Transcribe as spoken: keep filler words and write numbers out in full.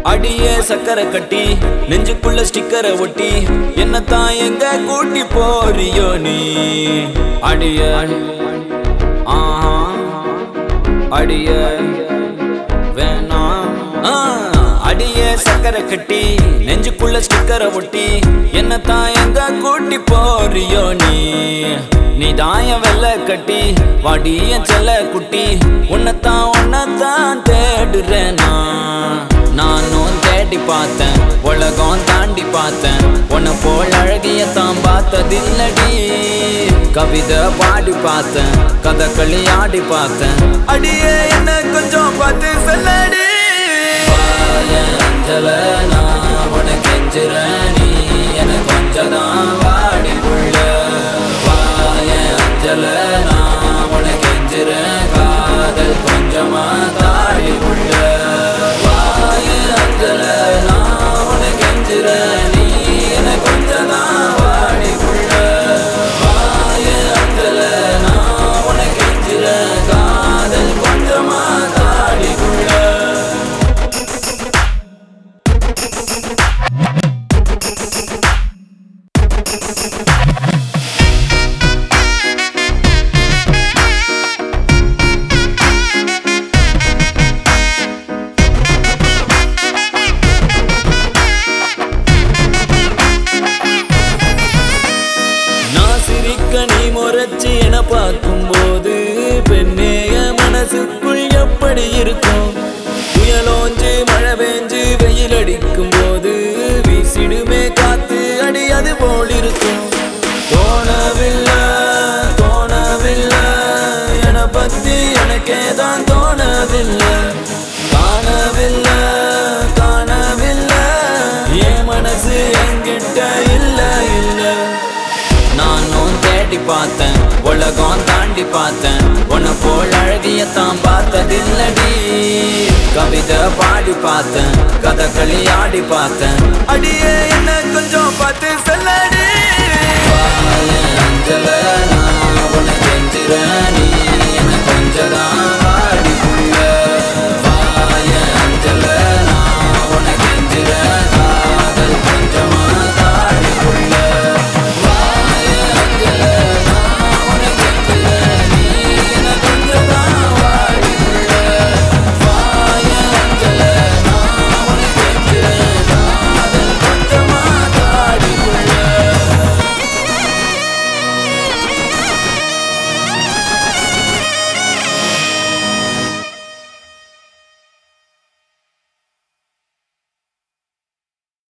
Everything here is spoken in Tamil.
அடியே சக்கரை கட்டி நெஞ்சுக்குள்ள ஸ்டிக்கரை ஒட்டி என்னத்தான் எங்க கூட்டி போறியோ நீ அடிய ஆஹா அடிய வேணாம் அடியே சக்கரை கட்டி நெஞ்சுக்குள்ள ஸ்டிக்கரை ஒட்டி என்னத்தான் எங்க கூட்டி போறியோ நீ நீ தாயம் வெள்ள கட்டி வாடிய செல்ல குட்டி உன்னத்தான் உன்னத்தான் தேடுறேனா நானும் தேடி பார்த்தேன் உலகம் தாண்டி பார்த்தேன் உன்னை போல் அழகியத்தான் பார்த்ததில்லடி கவிதை பாடி பார்த்தேன் கதகளி ஆடி பார்த்தேன் அடியே என்ன கொஞ்சம் பார்த்து சொல்லடி அஞ்சல நான் உனக்கு கெஞ்சுறேன் நீ எனக்கு கொஞ்சம் தான் வாடி உள்ள வாய அஞ்சல நான் உனக்கு கெஞ்சுறேன் காதல் கொஞ்சமா தாடி உள்ள வாய அஞ்சல நான் உனக்கு கெஞ்சுறேன் நீ எனக்கு கொஞ்சம் தான் வாடி உள்ள வாய அஞ்சல நான் உனக்கு கெஞ்சுறேன் காதல் கொஞ்சமா தாடி உள்ள நீ முறைச்சி என பார்க்கும் போது பெண்ணேய மனசுக்குள் எப்படி இருக்கும் புயலோஞ்சு மழை பெஞ்சு வெயில் அடிக்கும் போது வீசிடுமே காத்து அடி அது போல் இருக்கும் தோணவில்லை தோணவில்லை என பத்தி எனக்கே தான் தோணவில்லை காணவில்லை காணவில்லை என் மனசு என்கிட்ட இல்ல இல்ல நானும் தேடி பார்த்தேன் உலகம் தாண்டி பார்த்தேன் உன்னை போல் அழகியத்தான் பார்த்ததில்லடி கவிதை பாடி பார்த்தேன் கதகளி ஆடி பார்த்தேன் அடியே என்ன கொஞ்சம் பார்த்து சொல்லடி அஞ்சல